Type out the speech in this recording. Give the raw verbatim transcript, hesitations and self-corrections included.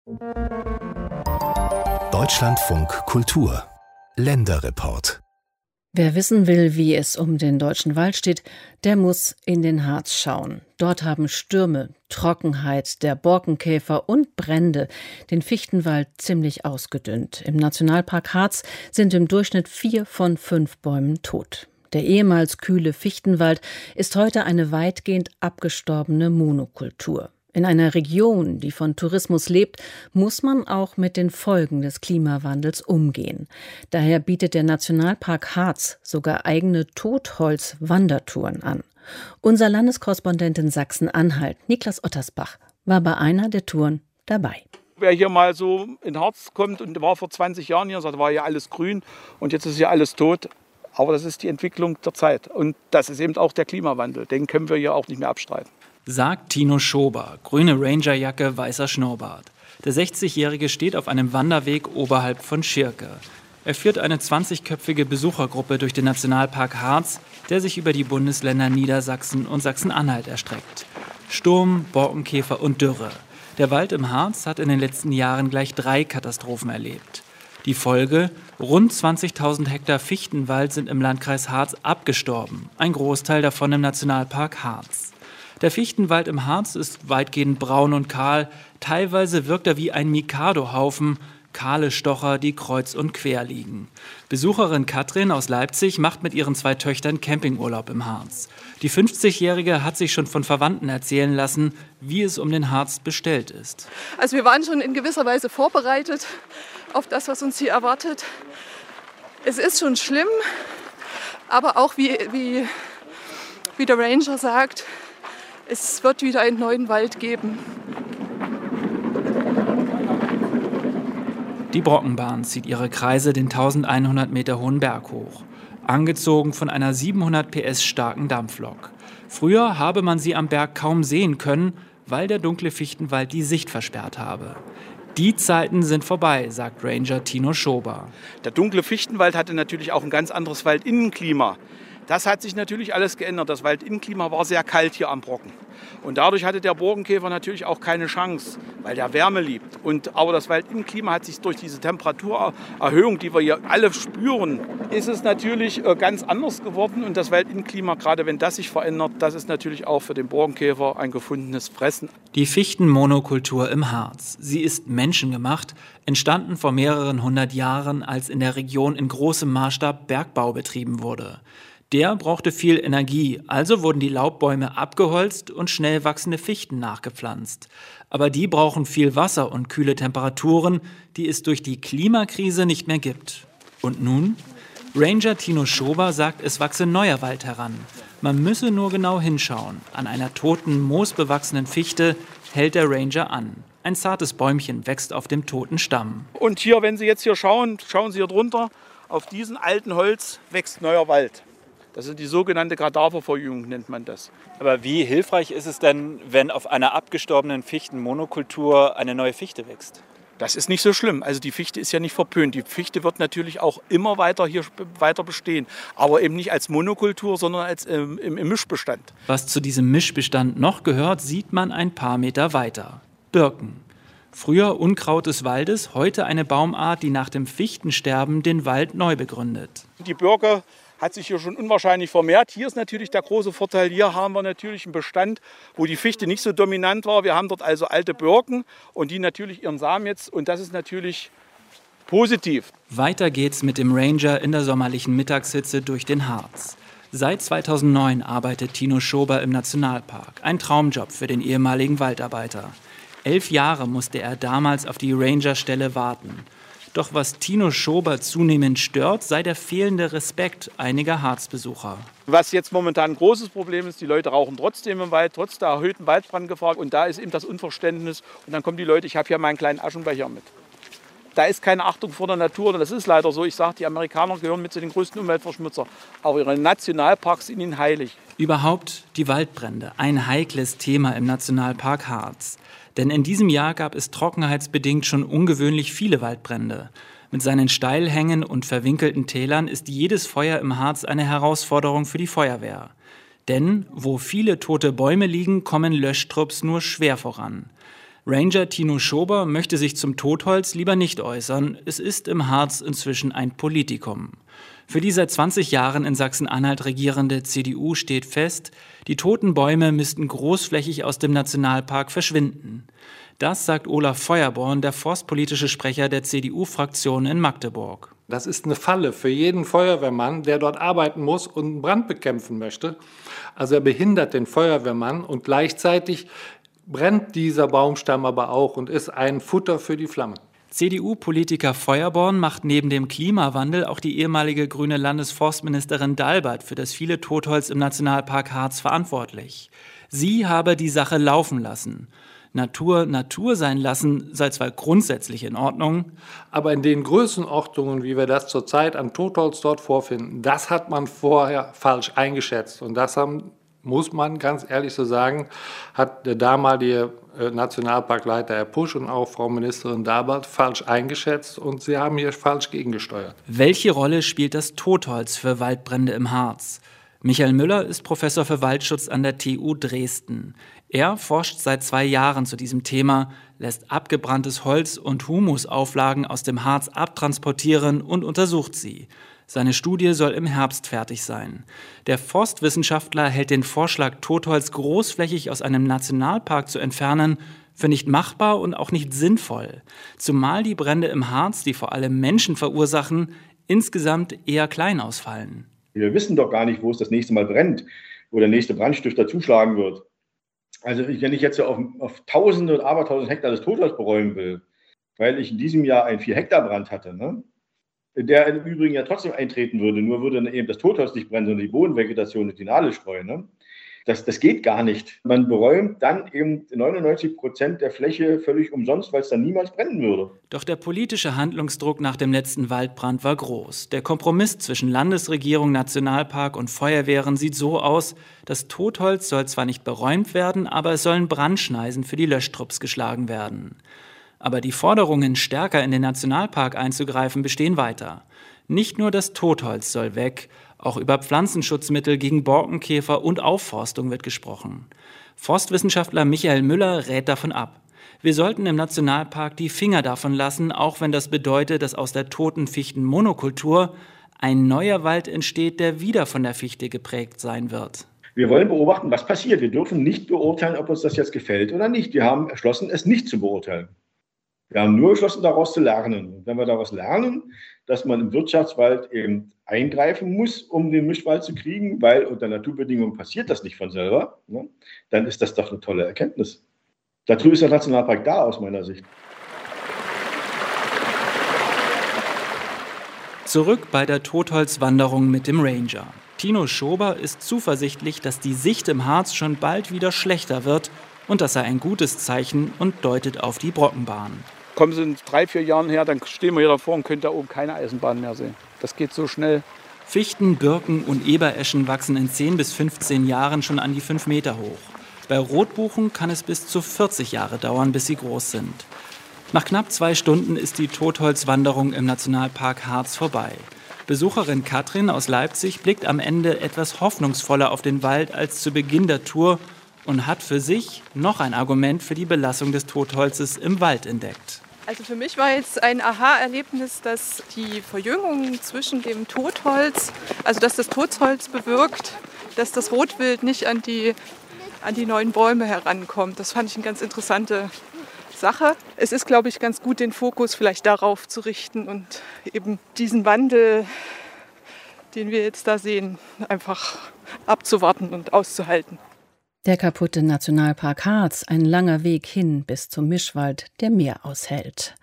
Deutschlandfunk Kultur Länderreport. Wer wissen will, wie es um den deutschen Wald steht, der muss in den Harz schauen. Dort haben Stürme, Trockenheit, der Borkenkäfer und Brände den Fichtenwald ziemlich ausgedünnt. Im Nationalpark Harz sind im Durchschnitt vier von fünf Bäumen tot. Der ehemals kühle Fichtenwald ist heute eine weitgehend abgestorbene Monokultur. In einer Region, die von Tourismus lebt, muss man auch mit den Folgen des Klimawandels umgehen. Daher bietet der Nationalpark Harz sogar eigene Totholz-Wandertouren an. Unser Landeskorrespondent in Sachsen-Anhalt, Niklas Ottersbach, war bei einer der Touren dabei. Wer hier mal so in Harz kommt und war vor zwanzig Jahren hier, sagt, war hier alles grün und jetzt ist hier alles tot. Aber das ist die Entwicklung der Zeit und das ist eben auch der Klimawandel. Den können wir hier auch nicht mehr abstreiten. Sagt Tino Schober, grüne Rangerjacke, weißer Schnurrbart. Der sechzigjährige steht auf einem Wanderweg oberhalb von Schirke. Er führt eine zwanzigköpfige Besuchergruppe durch den Nationalpark Harz, der sich über die Bundesländer Niedersachsen und Sachsen-Anhalt erstreckt. Sturm, Borkenkäfer und Dürre. Der Wald im Harz hat in den letzten Jahren gleich drei Katastrophen erlebt. Die Folge: rund zwanzigtausend Hektar Fichtenwald sind im Landkreis Harz abgestorben, ein Großteil davon im Nationalpark Harz. Der Fichtenwald im Harz ist weitgehend braun und kahl, teilweise wirkt er wie ein Mikado-Haufen, kahle Stocher, die kreuz und quer liegen. Besucherin Katrin aus Leipzig macht mit ihren zwei Töchtern Campingurlaub im Harz. Die fünfzigjährige hat sich schon von Verwandten erzählen lassen, wie es um den Harz bestellt ist. Also wir waren schon in gewisser Weise vorbereitet auf das, was uns hier erwartet. Es ist schon schlimm, aber auch wie, wie, wie der Ranger sagt, es wird wieder einen neuen Wald geben. Die Brockenbahn zieht ihre Kreise den eintausendeinhundert Meter hohen Berg hoch, angezogen von einer siebenhundert P S starken Dampflok. Früher habe man sie am Berg kaum sehen können, weil der dunkle Fichtenwald die Sicht versperrt habe. Die Zeiten sind vorbei, sagt Ranger Tino Schober. Der dunkle Fichtenwald hatte natürlich auch ein ganz anderes Waldinnenklima. Das hat sich natürlich alles geändert. Das Waldinnenklima war sehr kalt hier am Brocken. Und dadurch hatte der Borkenkäfer natürlich auch keine Chance, weil der Wärme liebt. Und, aber das Waldinnenklima hat sich durch diese Temperaturerhöhung, die wir hier alle spüren, ist es natürlich ganz anders geworden. Und das Waldinnenklima, gerade wenn das sich verändert, das ist natürlich auch für den Borkenkäfer ein gefundenes Fressen. Die Fichtenmonokultur im Harz. Sie ist menschengemacht, entstanden vor mehreren hundert Jahren, als in der Region in großem Maßstab Bergbau betrieben wurde. Der brauchte viel Energie, also wurden die Laubbäume abgeholzt und schnell wachsende Fichten nachgepflanzt. Aber die brauchen viel Wasser und kühle Temperaturen, die es durch die Klimakrise nicht mehr gibt. Und nun? Ranger Tino Schober sagt, es wachse neuer Wald heran. Man müsse nur genau hinschauen. An einer toten, moosbewachsenen Fichte hält der Ranger an. Ein zartes Bäumchen wächst auf dem toten Stamm. Und hier, wenn Sie jetzt hier schauen, schauen Sie hier drunter, auf diesem alten Holz wächst neuer Wald. Das ist die sogenannte Kadaververjüngung, nennt man das. Aber wie hilfreich ist es denn, wenn auf einer abgestorbenen Fichtenmonokultur eine neue Fichte wächst? Das ist nicht so schlimm. Also die Fichte ist ja nicht verpönt. Die Fichte wird natürlich auch immer weiter hier weiter bestehen. Aber eben nicht als Monokultur, sondern als ähm, im, im Mischbestand. Was zu diesem Mischbestand noch gehört, sieht man ein paar Meter weiter. Birken. Früher Unkraut des Waldes, heute eine Baumart, die nach dem Fichtensterben den Wald neu begründet. Die Birke hat sich hier schon unwahrscheinlich vermehrt. Hier ist natürlich der große Vorteil, hier haben wir natürlich einen Bestand, wo die Fichte nicht so dominant war. Wir haben dort also alte Birken und die natürlich ihren Samen jetzt und das ist natürlich positiv. Weiter geht's mit dem Ranger in der sommerlichen Mittagshitze durch den Harz. Seit zweitausendneun arbeitet Tino Schober im Nationalpark. Ein Traumjob für den ehemaligen Waldarbeiter. Elf Jahre musste er damals auf die Rangerstelle warten. Doch was Tino Schober zunehmend stört, sei der fehlende Respekt einiger Harzbesucher. Was jetzt momentan ein großes Problem ist, die Leute rauchen trotzdem im Wald, trotz der erhöhten Waldbrandgefahr. Und da ist eben das Unverständnis. Und dann kommen die Leute, ich habe hier meinen kleinen Aschenbecher mit. Da ist keine Achtung vor der Natur. Das ist leider so. Ich sage, die Amerikaner gehören mit zu den größten Umweltverschmutzer. Aber ihre Nationalparks sind ihnen heilig. Überhaupt die Waldbrände, ein heikles Thema im Nationalpark Harz. Denn in diesem Jahr gab es trockenheitsbedingt schon ungewöhnlich viele Waldbrände. Mit seinen Steilhängen und verwinkelten Tälern ist jedes Feuer im Harz eine Herausforderung für die Feuerwehr. Denn wo viele tote Bäume liegen, kommen Löschtrupps nur schwer voran. Ranger Tino Schober möchte sich zum Totholz lieber nicht äußern. Es ist im Harz inzwischen ein Politikum. Für die seit zwanzig Jahren in Sachsen-Anhalt regierende C D U steht fest, die toten Bäume müssten großflächig aus dem Nationalpark verschwinden. Das sagt Olaf Feuerborn, der forstpolitische Sprecher der C D U-Fraktion in Magdeburg. Das ist eine Falle für jeden Feuerwehrmann, der dort arbeiten muss und einen Brand bekämpfen möchte. Also er behindert den Feuerwehrmann und gleichzeitig brennt dieser Baumstamm aber auch und ist ein Futter für die Flammen. C D U-Politiker Feuerborn macht neben dem Klimawandel auch die ehemalige grüne Landesforstministerin Dalbert für das viele Totholz im Nationalpark Harz verantwortlich. Sie habe die Sache laufen lassen. Natur Natur sein lassen sei zwar grundsätzlich in Ordnung, aber in den Größenordnungen, wie wir das zurzeit an Totholz dort vorfinden, das hat man vorher falsch eingeschätzt. Und das haben, muss man ganz ehrlich so sagen, hat der damalige Nationalparkleiter Herr Pusch und auch Frau Ministerin Dalbert falsch eingeschätzt und sie haben hier falsch gegengesteuert. Welche Rolle spielt das Totholz für Waldbrände im Harz? Michael Müller ist Professor für Waldschutz an der T U Dresden. Er forscht seit zwei Jahren zu diesem Thema, lässt abgebranntes Holz und Humusauflagen aus dem Harz abtransportieren und untersucht sie. Seine Studie soll im Herbst fertig sein. Der Forstwissenschaftler hält den Vorschlag, Totholz großflächig aus einem Nationalpark zu entfernen, für nicht machbar und auch nicht sinnvoll. Zumal die Brände im Harz, die vor allem Menschen verursachen, insgesamt eher klein ausfallen. Wir wissen doch gar nicht, wo es das nächste Mal brennt, wo der nächste Brandstifter zuschlagen wird. Also wenn ich jetzt auf, auf Tausende und Abertausend Hektar des Totholz beräumen will, weil ich in diesem Jahr einen vier Hektar Brand hatte, ne, der im Übrigen ja trotzdem eintreten würde, nur würde dann eben das Totholz nicht brennen, sondern die Bodenvegetation und die Nadelstreu. Ne? Das, das geht gar nicht. Man beräumt dann eben neunundneunzig Prozent der Fläche völlig umsonst, weil es dann niemals brennen würde. Doch der politische Handlungsdruck nach dem letzten Waldbrand war groß. Der Kompromiss zwischen Landesregierung, Nationalpark und Feuerwehren sieht so aus, das Totholz soll zwar nicht beräumt werden, aber es sollen Brandschneisen für die Löschtrupps geschlagen werden. Aber die Forderungen, stärker in den Nationalpark einzugreifen, bestehen weiter. Nicht nur das Totholz soll weg, auch über Pflanzenschutzmittel gegen Borkenkäfer und Aufforstung wird gesprochen. Forstwissenschaftler Michael Müller rät davon ab. Wir sollten im Nationalpark die Finger davon lassen, auch wenn das bedeutet, dass aus der toten Fichtenmonokultur ein neuer Wald entsteht, der wieder von der Fichte geprägt sein wird. Wir wollen beobachten, was passiert. Wir dürfen nicht beurteilen, ob uns das jetzt gefällt oder nicht. Wir haben beschlossen, es nicht zu beurteilen. Wir haben nur beschlossen, daraus zu lernen. Und wenn wir daraus lernen, dass man im Wirtschaftswald eben eingreifen muss, um den Mischwald zu kriegen, weil unter Naturbedingungen passiert das nicht von selber, ne, dann ist das doch eine tolle Erkenntnis. Dazu ist der Nationalpark da, aus meiner Sicht. Zurück bei der Totholzwanderung mit dem Ranger. Tino Schober ist zuversichtlich, dass die Sicht im Harz schon bald wieder schlechter wird und das sei ein gutes Zeichen und deutet auf die Brockenbahn. Kommen Sie in drei, vier Jahren her, dann stehen wir hier davor und können da oben keine Eisenbahn mehr sehen. Das geht so schnell. Fichten, Birken und Ebereschen wachsen in zehn bis fünfzehn Jahren schon an die fünf Meter hoch. Bei Rotbuchen kann es bis zu vierzig Jahre dauern, bis sie groß sind. Nach knapp zwei Stunden ist die Totholzwanderung im Nationalpark Harz vorbei. Besucherin Katrin aus Leipzig blickt am Ende etwas hoffnungsvoller auf den Wald als zu Beginn der Tour und hat für sich noch ein Argument für die Belassung des Totholzes im Wald entdeckt. Also für mich war jetzt ein Aha-Erlebnis, dass die Verjüngung zwischen dem Totholz, also dass das Totholz bewirkt, dass das Rotwild nicht an die, an die neuen Bäume herankommt. Das fand ich eine ganz interessante Sache. Es ist, glaube ich, ganz gut, den Fokus vielleicht darauf zu richten und eben diesen Wandel, den wir jetzt da sehen, einfach abzuwarten und auszuhalten. Der kaputte Nationalpark Harz, ein langer Weg hin bis zum Mischwald, der mehr aushält.